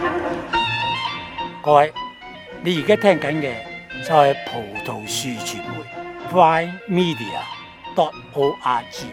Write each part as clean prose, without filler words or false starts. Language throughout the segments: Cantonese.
各位，你而家聽緊嘅就係葡萄樹傳媒 primemedia.org。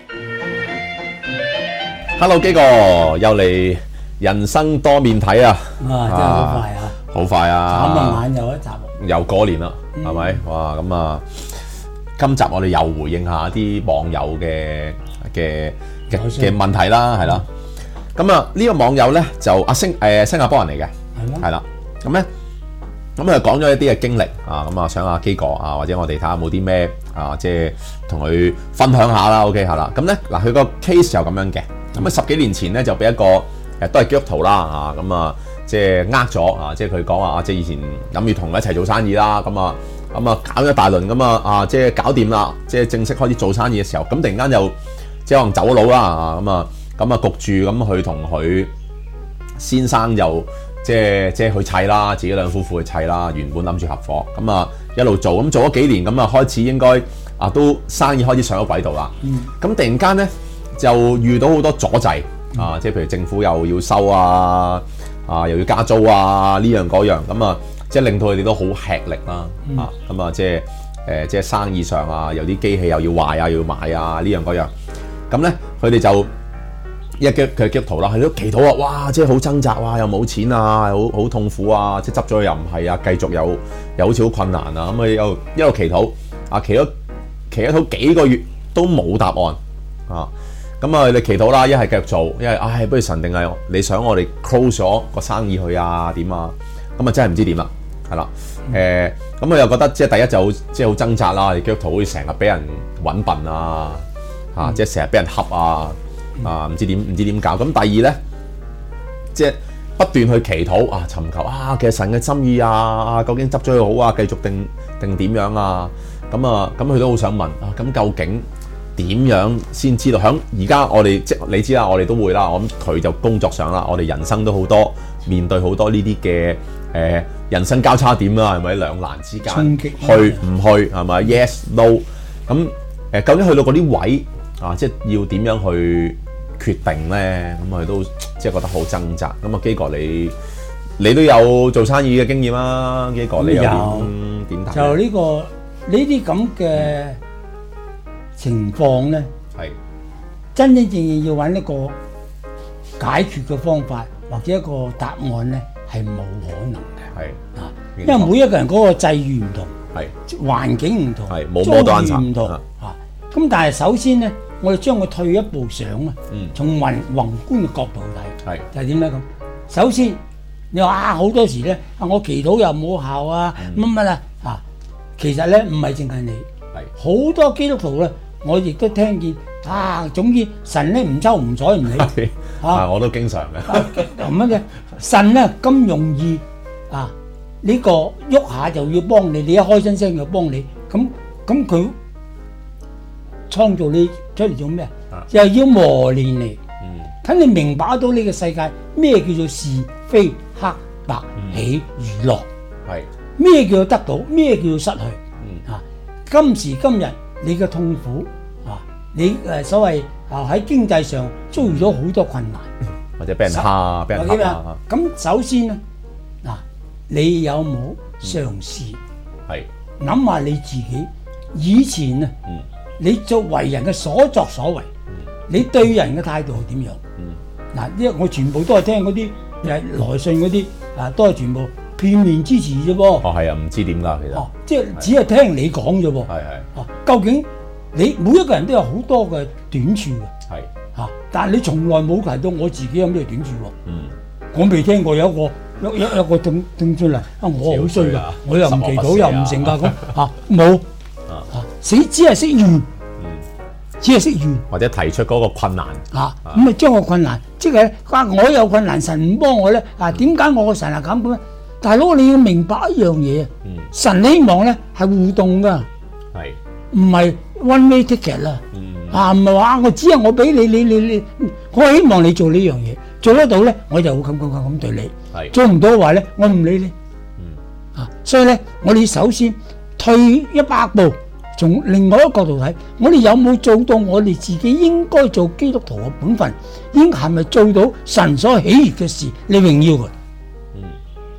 Hello 基哥，又嚟人生多面睇啊！ 真係好快啊！ 好快啊！ 眨下眼又一集， 又過年啦，係咪？哇！咁啊，今集我哋又回應下啲網友嘅問題啦，係啦。咁啊，呢個網友咧就新加坡人嚟嘅，係啦。咁咧，咁佢講咗一啲嘅經歷啊，咁啊想阿基哥啊，或者我哋睇下冇啲咩啊，即係同佢分享下啦。OK 係啦。咁咧嗱，佢個 case 又咁樣嘅。咁啊10幾年前咧就俾一個都係基督徒啦，咁啊即係咗啊，即係佢講話即係以前諗住同佢一齊做生意啦，咁啊搞咗一大輪咁啊即係搞掂啦，即係正式開始做生意嘅時候，咁突然間又即係可能走佬啦，咁啊焗住咁去同佢先生又即係去砌啦，自己兩夫婦去砌啦，原本諗住合夥，咁啊一路做，咁做咗幾年，咁啊開始應該都生意開始上咗軌道啦，咁突然間咧就遇到好多阻滯啊，即係譬如政府又要收又要加租呢樣嗰樣，咁啊即係令到佢哋都好吃力啦，咁啊即係生意上有啲機器又要壞又要買呢樣嗰樣，咁咧佢哋就佢係基督徒啦，佢都祈禱哇即係好掙扎又冇錢好痛苦即係執咗又唔係繼續又好似好困難咁佢又一路祈禱祈禱幾個月都冇答案咁啊，你祈禱啦，一係繼續做，一係不如神定係你想我哋 close 咗個生意去點咁啊真係唔知點啦，係啦，咁佢又覺得即係第一就即係好掙扎啦，基督徒好似成日俾人揾笨即係成日俾人恰唔知點搞。咁第二咧，即係不斷去祈禱尋求其實神嘅心意究竟執咗佢好繼續定點樣咁佢都好想問咁究竟點樣先知道？響而家我哋即你知啦，我哋都會啦。我諗佢就工作上啦，我哋人生都好多面對好多呢啲嘅人生交叉點啦，係咪兩難之間去唔去係咪 ？Yes no 咁究竟去到嗰啲位即係要點樣去決定咧？咁佢都即係覺得好掙扎。咁基哥你都有做生意嘅經驗啦，基哥你有點睇？ 就呢啲咁嘅情況咧，係真正要揾一個解決嘅方法或者一個答案咧，係冇可能嘅。係因為每一個人嗰個際遇唔同，係環境唔同，係冇摩單唔同咁但係首先咧，我哋將佢退一步想從宏觀嘅角度睇，係就係點咧咁？首先你話好多時咧，我祈禱又冇效乜其實咧唔係淨係你，係好多基督徒咧。我亦都聽見總之神咧唔抽唔睬唔理我都經常嘅咁樣嘅神咧咁容易呢個喐下就要幫你，你一開聲聲就幫你，咁佢創造你出嚟做咩就要磨練你，等你明白到呢個世界咩叫做是非黑白喜與樂，係咩叫做得到，咩叫做失去，今時今日。你嘅痛苦你所謂喺經濟上遭遇咗好多困難， 或者俾人蝦，俾人蝦。 咁首先咧你有冇嘗試係諗下你自己以前你作為人嘅所作所為，你對人嘅態度係點樣？因為我全部都係聽嗰啲來信嗰啲都係全部片面之詞啫噃。 係唔知點㗎其實。 即係只係聽你講啫噃。究竟你每一個人都有好多嘅短處嘅。但係你從來冇提到我自己有咩短處喎。我未聽過有一個點出嚟我好衰㗎，我又唔祈禱又唔成㗎咁冇只係識怨，只係識怨或者提出嗰個困難咁將個困難即係我有困難，神唔幫我咧點解我個神係咁咧？大佬你要明白一樣嘢神希望咧係互動㗎，唔係 one way ticket 啦，唔係話我只係我俾你，我希望你做呢樣嘢，做得到咧我就會咁對你，做唔到嘅話咧我唔理你，所以咧我哋首先退100步，從另外一個角度睇，我哋有冇做到我哋自己應該做基督徒嘅本分，應係咪做到神所喜悅嘅事，你榮耀佢？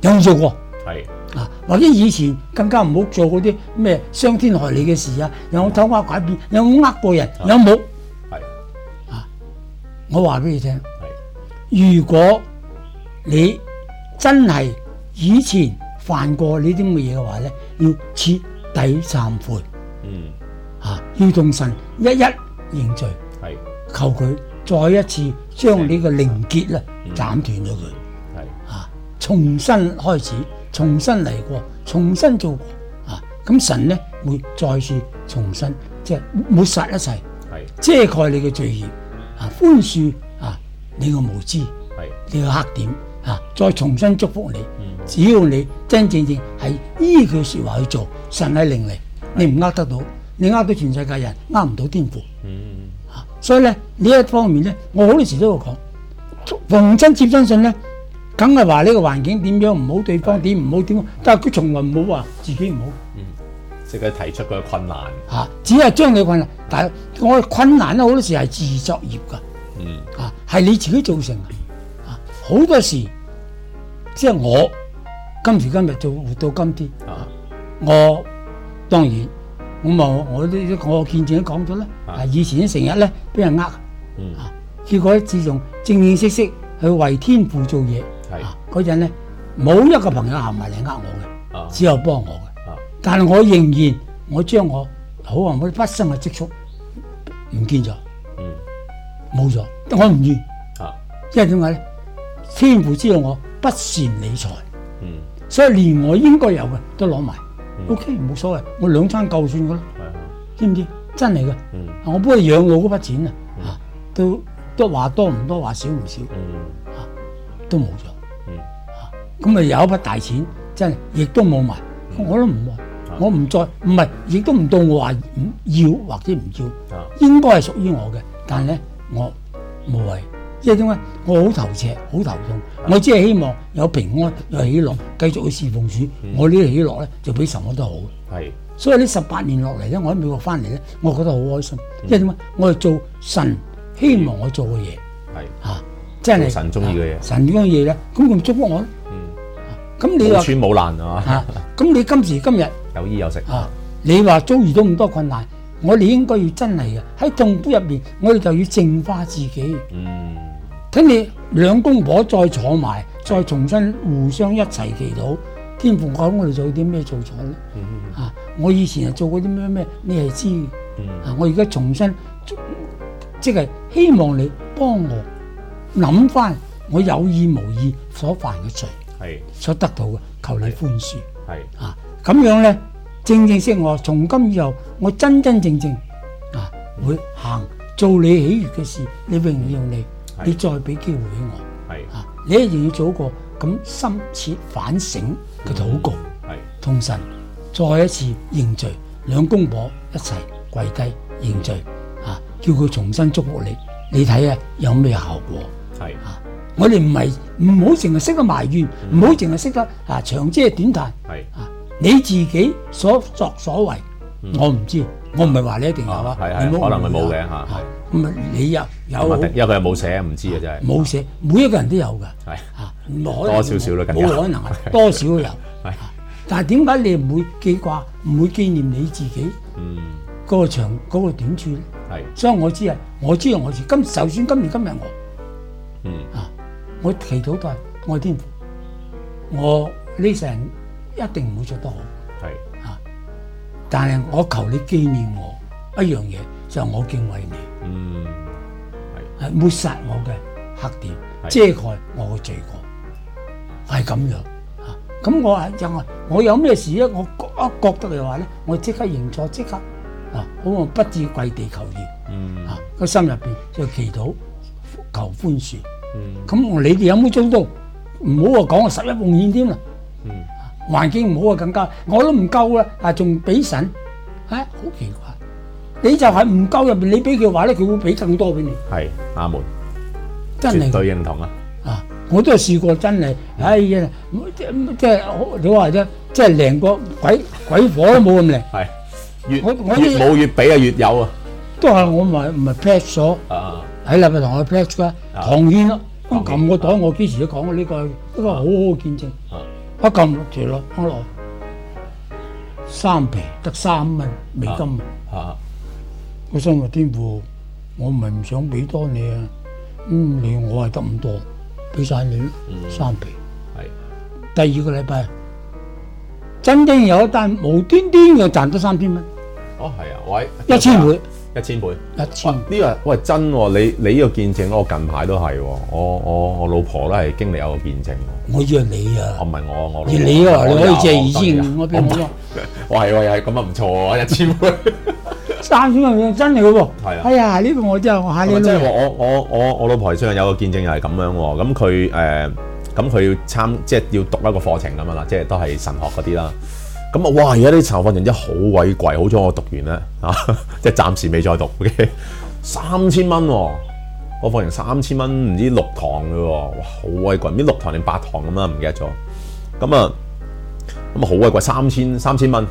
有冇做過？ 係啊，或者以前更加唔好做嗰啲咩傷天害理嘅事啊，有冇偷呃拐騙，有冇呃過人，有冇？ 係啊，我話俾你聽， 係如果你真係以前犯過呢啲咁嘅嘢嘅話咧，要徹底懺悔，要同神一一認罪， 係求佢再一次將呢個靈結咧斬斷咗佢，重新開始，重新嚟過，重新做過啊！咁神咧會再次重新即係抹殺一切，遮蓋你嘅罪孽啊，寬恕啊你嘅無知，你嘅黑點啊，再重新祝福你。只要你真正正係依佢説話去做，神係靈嚟，你唔呃得到，你呃到全世界人，呃唔到天父。所以咧呢一方面咧，我好多時都會講，逢親接親信咧。梗係話呢個環境點樣唔好，對方點唔好點，但係佢從來唔好話自己唔好。 即係佢提出佢嘅困難嚇，只係將你困難，但係我嘅困難咧好多時係自作孽㗎。係你自己造成嘅。好多時即係我今時今日做活到今天，我當然我見證都講咗啦。以前成日咧俾人結果自從正正式式去為天父做嘢。嗰陣咧，冇一個朋友行埋嚟我嘅，只有幫我嘅。但係我仍然，我將我好話我畢生嘅積蓄唔見咗，冇咗，我唔願。因為點解咧？天父知道我不善理財，所以連我應該有嘅都攞埋。OK， 冇所謂，我兩餐夠算噶啦，知唔知？真係嘅。我幫佢養老嗰筆錢啊，都話多唔多，話少唔少，都冇咗。咁咪有一筆大錢，真係亦都冇埋，我都唔愛，我唔再唔係，亦都唔到我話唔要或者唔要，應該係屬於我嘅，但係咧我無謂，因為點解？我好頭赤，好頭痛，我只係希望有平安，有喜樂，繼續去侍奉主，我呢個喜樂咧就比什麼都好。係，所以呢18年落嚟咧，我喺美國翻嚟咧，我覺得好開心，因為點解？我係做神希望我做嘅嘢，係真係神中意嘅嘢， 神中意嘅嘢咧，咁佢祝福我咧。咁你話冇穿冇爛係嘛？ 咁你今時今日有衣有食你話遭遇到咁多困難，我哋應該要真係嘅喺痛苦入邊，我哋就要淨化自己。睇你兩公婆再坐埋，再重新互相一齊祈禱，天父講我哋做啲咩做錯咧？我以前係做過啲咩，你係知嘅。我而家重新即係希望你幫我諗翻我有意無意所犯嘅罪。所得到嘅，求你寬恕。咁樣咧，正正式我從今以後，我真真正正會行做你喜悅嘅事，你榮耀你，你再俾機會俾我。你一定要做一個咁深切反省嘅禱告，同神再一次認罪，兩公婆一齊跪低認罪，叫佢重新祝福你，你睇下有咩效果？我哋唔好淨係識得埋怨，唔好淨係識得長嗟短嘆。你自己所作所為，我唔知，我唔係話你一定有啊。 可能佢冇嘅嚇。 咁你有， 因為佢又冇寫，唔知嘅真係。 冇寫，每一個人都有㗎。 多少少啦， 冇可能係多少都有。但係點解你唔會記掛，唔會紀念你自己嗰個長嗰個短處咧？所以我知道我就算今年今日我祈禱都係我天父，我呢世人一定唔會做得好，但係我求你紀念我一樣嘢，就係我敬畏你，係抹殺我嘅黑點，遮蓋我嘅罪過，係咁樣。咁我話我有咩事咧？我一覺得嘅話咧，我即刻認錯，即刻好我不至跪地求饒，個心入邊就祈禱求寬恕。咁你哋有冇做到？唔好話講我11奉獻添啦，環境唔好啊，更加我都唔夠啦，仲俾神，好奇怪！你就係唔夠入邊，你俾佢話咧，佢會俾更多俾你。係阿門， 真係絕對認同啊！ 我都係試過，真係，哎呀，即係你話啫，即係靚過鬼火都冇咁靚。係越冇越俾啊越有啊！ 都係我唔係 pledge 咗。喺禮拜堂我 pledge 噶，堂獻咯，咁撳個袋我幾時都講過呢個好好嘅見證。 一撳落條落翻落3皮得3蚊美金啊！ 我心話天父，我唔係唔想俾多你啊，我係得咁多，俾晒你咯，3皮。係。第二個禮拜，真正有一單無端端嘅賺到3000蚊。 哦，係啊，喂 ，1000倍。 1000倍 ，1000 呢個喂真喎！你呢個見證，我近排都係喎。我老婆都係經歷有個見證喎。 我以為你啊， 唔係我而你啊，你可以借2000，我俾我咯。 我係喎，咁啊唔錯喎，1000倍 ，3000蚊真係嘅喎。 係啊。 哎呀，呢個我真係我嚇你。 即係我老婆最近有個見證又係咁樣喎。咁佢咁佢要即係要讀一個課程咁樣啦，即係都係神學嗰啲啦。咁啊，哇！而家啲神學課程真係好鬼貴，好彩我讀完咧即係暫時未再讀嘅，3000蚊喎，個課程3000蚊，唔知6堂嘅喎，哇！好鬼貴，唔知6堂定8堂咁啦，唔記得咗。咁啊好鬼貴，3000蚊。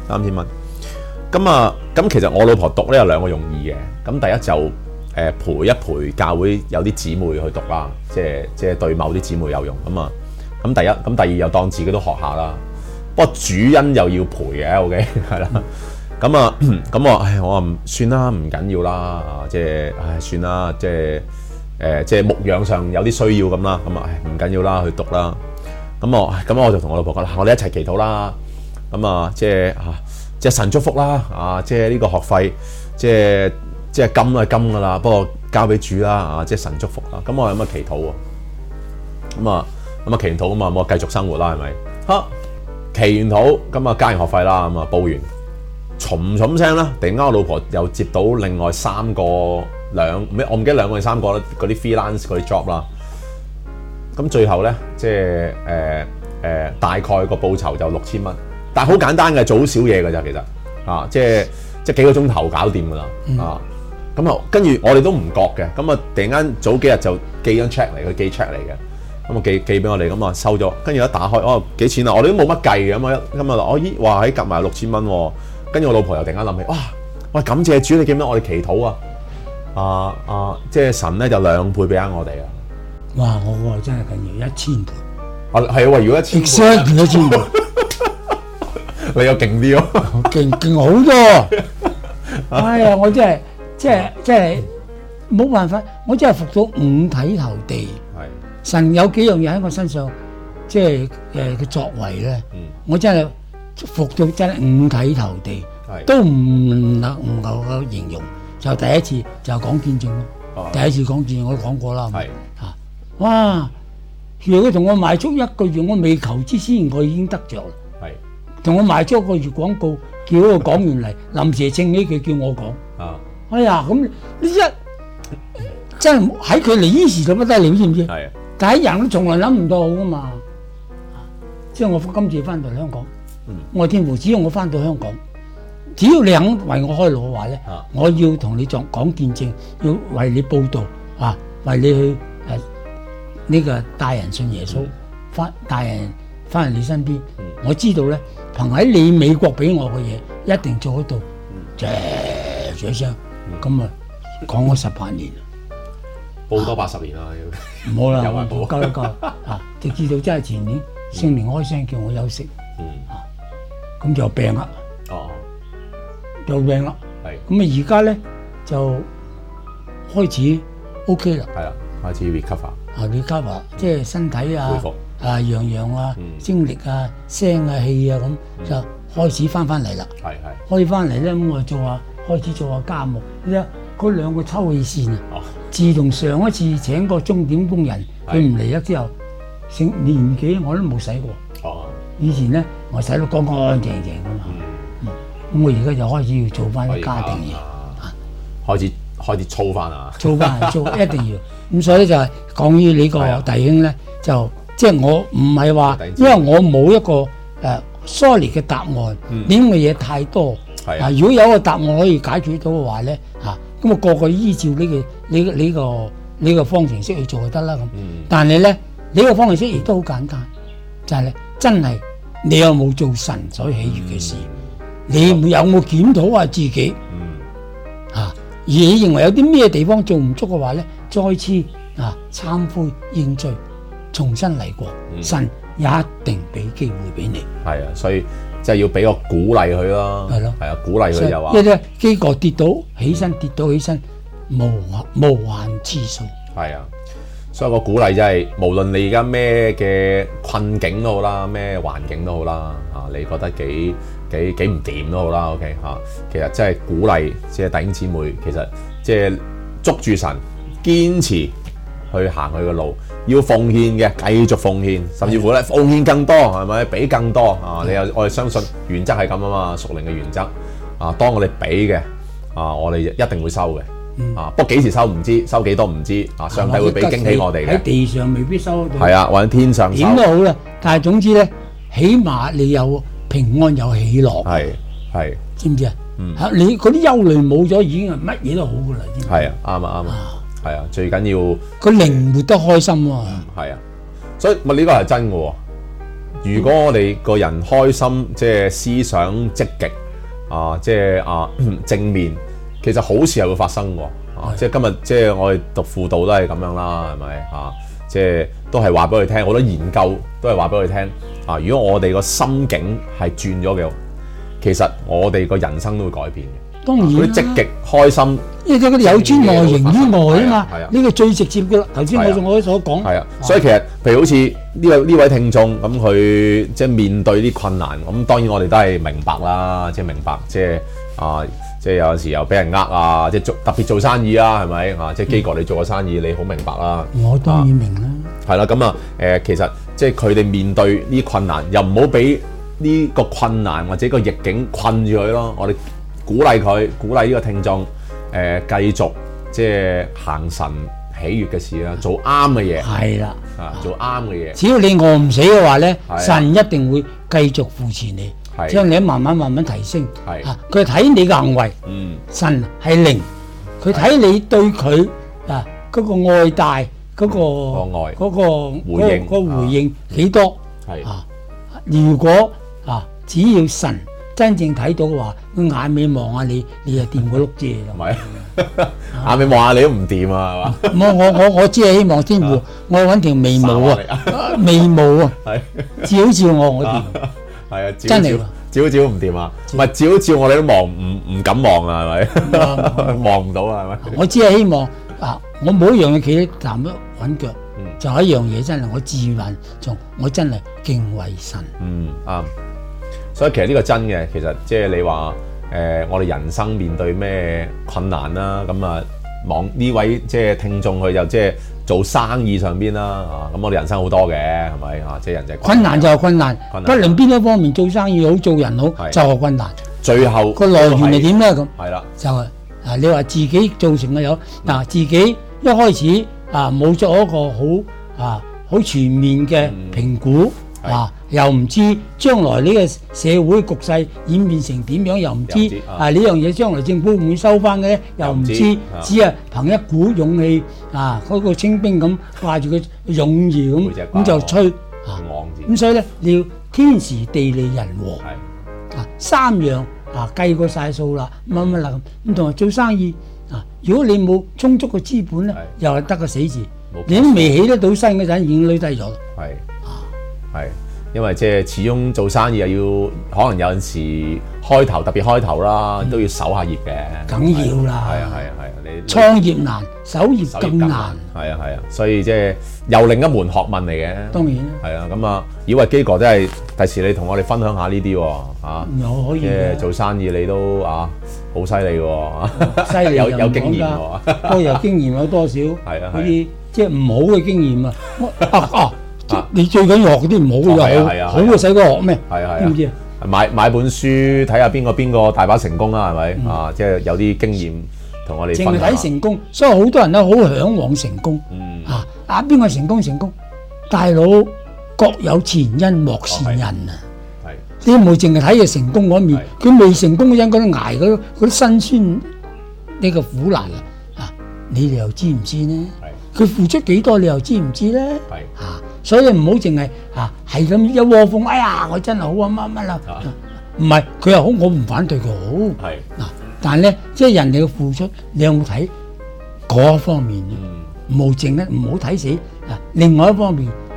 咁其實我老婆讀咧有2個用意嘅。咁第一就陪一陪教會有啲姊妹去讀啦，即係對某啲姊妹有用咁啊。咁第一，咁第二又當自己都學下啦。不過主因又要陪嘅，OK 係啦。咁我話算啦，唔緊要啦，即係算啦，即係牧養上有啲需要咁啦。咁唔緊要啦，去讀啦。咁我就同我老婆講，我哋一齊祈禱啦。即係神祝福啦，即係呢個學費，即係金係金噶啦，不過交俾主啦，即係神祝福啦。咁我有乜祈禱喎？咁啊祈禱啊嘛，我繼續生活啦，係咪？祈完禱，咁啊交完學費啦，咁啊報完，嘈聲啦，突然間我老婆又接到另外3個我唔記得2個定3個啦，嗰啲 freelance 嗰啲 job 啦。咁最後咧，即係大概個報酬就6000蚊，但係好簡單嘅，做好少嘢㗎咋，其實即係幾個鐘頭搞掂㗎啦，咁啊跟住我哋都唔覺嘅，咁啊突然間早幾日就寄張 check 嚟，佢寄 check 嚟嘅。咁啊寄俾我哋，咁啊收咗，跟住一打開，幾錢啊？我哋都冇乜計嘅，咁啊哇喺夾埋6000蚊喎，跟住我老婆又突然間諗起，哇感謝主，你記唔記得我哋祈禱啊？即係神咧就2倍俾我哋啊！ 哇！我真係緊要1000倍。 係喎，如果 1000倍， 你又勁啲咯， 勁好多。哎呀，我真係冇辦法，我真係服到五體投地。神有幾樣嘢喺我身上，即係嘅作為咧，我真係服到真係五體投地，都唔夠形容。就第一次就講見證咯，第一次講見證我都講過啦，哇！如果佢同我賣足1個月，我未求之先，我已經得着啦。同我賣足1個月廣告，叫個講員嚟，臨時稱起佢叫我講。哎呀，咁呢真係喺佢嚟呢時就不得了，知唔知？但係人都從來諗唔到噶嘛，即係我今次翻到香港，我天父只要我翻到香港，只要你肯為我開路嘅話咧，我要同你講見證，要為你報道為你去呢個帶人信耶穌，帶人翻嚟你身邊。我知道咧，憑喺你美國俾我嘅嘢，一定做得到。謝聲咁啊，講咗18年。 報多80年啦， 唔好啦，夠直至到真係前年聖靈開聲叫我休息，咁就病啦，有病啦，咁啊而家咧就開始 OK 啦， 開始 recover， 即係身體啊， 恢復樣樣啊，精力啊，聲啊，氣啊咁就開始翻嚟啦，開始翻嚟咧咁我開始做下家務，嗰2個抽氣扇啊。自從上一次請個鐘點工人，佢唔嚟咗之後，年幾我都冇洗過。以前咧我洗到乾乾淨淨噶嘛。咁我而家就開始要做翻啲家庭嘢， 開始操翻啊！ 操一定要。咁所以就係講於你個弟兄咧，就即係我唔係話，因為我冇一個solid 嘅答案，呢咁嘅嘢太多。如果有一個答案可以解決到嘅話咧，咁啊個個依照呢個方程式去做就得啦咁。但係咧呢個方程式亦都好簡單，就係咧真係你有冇做神所喜悅嘅事？你有冇檢討下自己？而你認為有啲咩地方做唔足嘅話咧，再次懺悔認罪，重新嚟過。神一定俾機會俾你。 係啊，所以即係要俾個鼓勵佢咯。 係咯， 係啊，鼓勵佢就話， 因為咧基哥跌到起身，跌到起身，無限次數。 係啊，所以個鼓勵真係無論你而家咩嘅困境都好啦，咩環境都好啦，你覺得幾唔掂都好啦 ，OK 嚇，其實真係鼓勵即係弟兄姊妹，其實即係捉住神，堅持去行佢嘅路，要奉獻嘅繼續奉獻，甚至乎咧奉獻更多，係咪？俾更多啊！我哋相信原則係咁啊嘛，屬靈嘅原則啊，當我哋俾嘅我哋一定會收嘅。不過幾時收唔知，收幾多唔知啊！上帝會俾驚喜我哋嘅。 喺地上未必收得到。 係啊，或者天上收。 點都好啦，但係總之咧，起碼你有平安有喜樂。 係。知唔知啊？你嗰啲憂慮冇咗，已經係乜嘢都好噶啦。 係啊，啱啊。係啊，最緊要個靈活得開心喎。 係啊，所以呢個係真嘅喎。如果我哋個人開心，即係思想積極即係正面。其實好事係會發生喎，即係今日即係我哋讀輔導都係咁樣啦，係咪即係都係話俾佢聽，好多研究都係話俾佢聽如果我哋個心境係轉咗嘅，其實我哋個人生都會改變嘅。 當然啦， 嗰啲積極開心， 因為嗰啲有尊內形於外啊嘛，呢個最直接嘅啦。頭先我所講係啊，所以其實譬如好似呢位聽眾咁，佢即係面對啲困難，咁當然我哋都係明白啦，即係明白即係即係有陣時又俾人即係特別做生意啦，係咪即係基哥你做個生意，你好明白啦。 我當然明啦。 係啦，咁其實即係佢哋面對呢啲困難，又唔好俾呢個困難或者個逆境困住佢咯。我哋鼓勵佢，鼓勵呢個聽眾繼續即係行神喜悅嘅事啦，做啱嘅嘢。係啦，做啱嘅嘢。只要你餓唔死嘅話咧，神一定會繼續扶持你。將你慢慢提升，佢睇你嘅行為，神係靈，佢睇你對佢嗰個愛戴嗰個回應幾多，如果只要神真正睇到嘅話，佢眼尾望下你，你就掂個碌蔗啦。眼尾望下你都唔掂啊，係嘛？我只係希望天父，我揾條眉毛照照我掂。係啊，真係照唔掂啊！唔係照我哋都望唔敢望啊，係咪？望唔到啊，係咪？我只係希望我冇一樣嘢企喺站得穩腳，就係一樣嘢真係我自問從我真係敬畏神。啱。所以其實呢個真嘅，其實即係你話我哋人生面對咩困難啦，咁望呢位即係聽眾佢就即係做生意上邊啦，咁我哋人生好多嘅，係咪即係人就困難就係困難，不論邊一方面做生意好做人好就係困難。最後個來源係點咧？咁係啦，就係你話自己造成嘅有自己一開始冇做一個好全面嘅評估又唔知將來呢個社會局勢演變成點樣，又唔知呢樣嘢將來政府會唔會收翻嘅咧，又唔知，只係憑一股勇氣嗰個清兵咁掛住個勇義咁就吹咁所以咧你要天時地利人和三樣計過晒數啦，乜啦咁同埋做生意如果你冇充足嘅資本咧，又係得個死字，你都未起得到身嗰陣已經累低咗。係。因為即係始終做生意又要可能有陣時開頭特別開頭啦，都要守下業嘅。梗要啦。係啊，你創業難，守業更難。係啊，所以即係又另一門學問嚟嘅。當然啦。係啊，咁以為基哥真係第時你同我哋分享下呢啲喎，有可以嘅。做生意你都好犀利喎，犀利有經驗喎。不過有經驗有多少？係啊，嗰啲即係唔好嘅經驗啊。你最緊要學嗰啲唔好嘅，好嘅使鬼學咩？知唔知啊？買本書睇下邊個大把成功啦，係咪即係有啲經驗同我哋分享。淨係睇成功，所以好多人都好嚮往成功。邊個成功？大佬各有前因莫羨人啊！你唔好淨係睇佢成功嗰一面，佢未成功嗰陣嗰啲捱嗰啲辛酸呢個苦難你哋又知唔知呢？佢付出幾多，你又知唔知咧？所以唔好淨係係咁一窩蜂。哎呀，我真係好乜啦，唔係佢又好，我唔反對佢好。但係咧，即係人哋嘅付出，你有冇睇嗰一方面？冇淨咧，唔好睇死另外一方面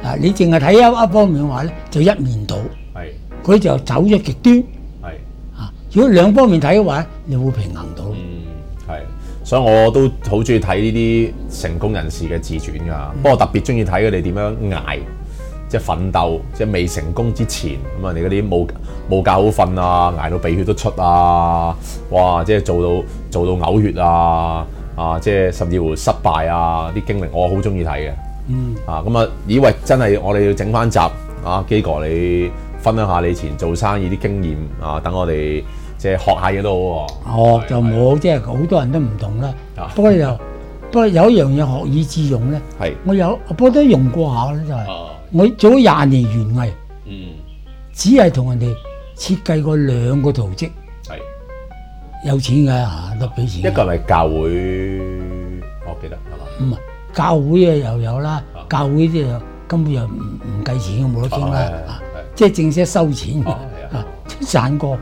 你淨係睇一方面嘅話咧，就一面倒。 係。 佢就走咗極端。 係。 如果兩方面睇嘅話，你會平衡到。 係。所以我都好中意睇呢啲成功人士嘅自傳㗎。不過特別中意睇佢哋點樣捱，即係奮鬥，即係未成功之前咁啊！你嗰啲冇覺好瞓啊，捱到鼻血都出啊！哇！即係做到嘔血啊！即係甚至乎失敗啊！啲經歷我好中意睇嘅。咁啊，以為真係我哋要整翻集基哥你分享下你以前做生意啲經驗啊，等我哋即係學下嘢都好喎。 就冇，即係好多人都唔同啦。不過有一樣嘢學以致用咧。係。不過都用過下咧，就係。我做咗20年園藝。只係同人哋設計過2個圖蹟。係。有錢㗎嚇，都俾錢。一個係咪教會？我記得係嘛？唔係教會又有啦，教會啲又根本又唔計錢嘅，冇得傾啦。即係正式收錢賺過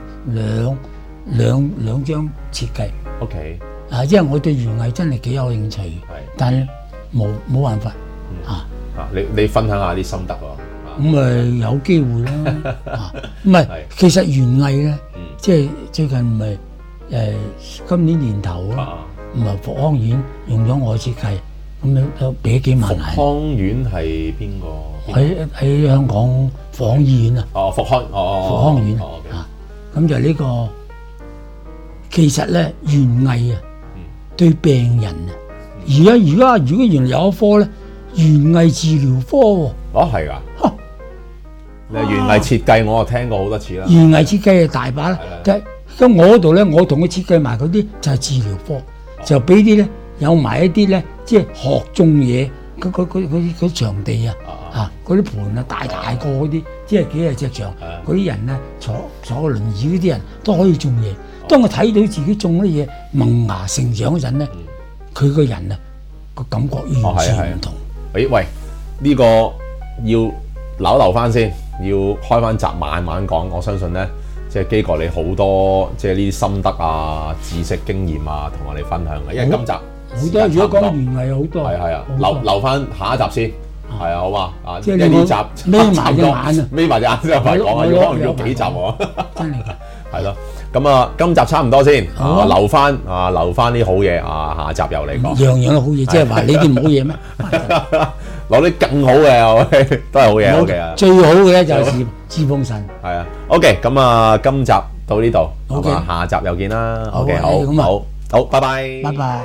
兩張設計。OK。因為我對園藝真係幾有興趣，但係冇辦法。你分享下啲心得喎。咁咪有機會啦。唔係，其實園藝咧，即係最近唔係今年年頭啊，唔係復康院用咗我設計，咁樣都俾幾萬。復康院係邊個？喺香港復康醫院啊。復康院咁就呢個其實咧園藝啊，對病人啊，而家如果原來有一科咧，園藝治療科喎。係㗎。你園藝設計我聽過好多次啦。園藝設計係大把啦。咁我嗰度咧，我同佢設計埋嗰啲就係治療科，就俾啲咧有埋一啲咧，即係學種嘢嗰場地啊，嗰啲盤啊大個嗰啲，即係幾廿隻牆，嗰啲人咧坐輪椅嗰啲人都可以種嘢。當我睇到自己種啲嘢萌芽成長嗰陣咧，佢個人啊個感覺完全唔同。喂，呢個要留翻先，要開翻集慢慢講。我相信咧。即係基哥，你好多即係呢啲心得啊、知識經驗啊，同我哋分享嘅。因為今集好多，如果講園藝好多，係留翻下一集先，係啊，好嘛？即係呢集眯埋隻眼啊，眯埋隻眼先快講啊，可能要幾集喎。真係㗎，係咯。咁啊，今集差唔多先，留翻啲好嘢啊，下集又嚟講。樣樣都好嘢，即係話你啲唔好嘢咩？攞啲更好嘅，都係好嘢。OK 啊，最好嘅咧就係志豐神。係啊 ，OK， 咁啊，今集到呢度，好嘛？下集又見啦。OK， 好，拜拜。拜拜。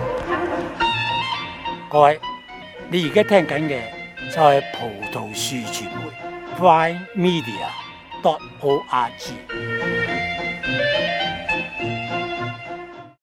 各位，你而家聽緊嘅就係葡萄樹傳媒 Fly Media.org。